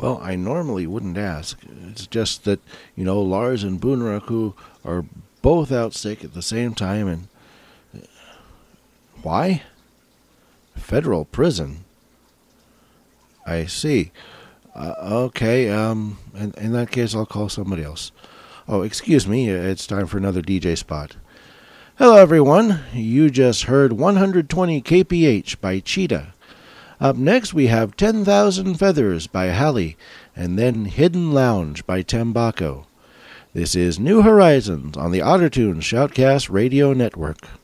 Well, I normally wouldn't ask. It's just that, Lars and Bunraku are both out sick at the same time, and why? Federal prison? I see. Okay, in that case, I'll call somebody else. Oh, excuse me, it's time for another DJ spot. Hello, everyone. You just heard 120 kph by Cheetah. Up next, we have 10,000 Feathers by Halley, and then Hidden Lounge by Tembacco. This is New Horizons on the Ottertunes Shoutcast Radio Network.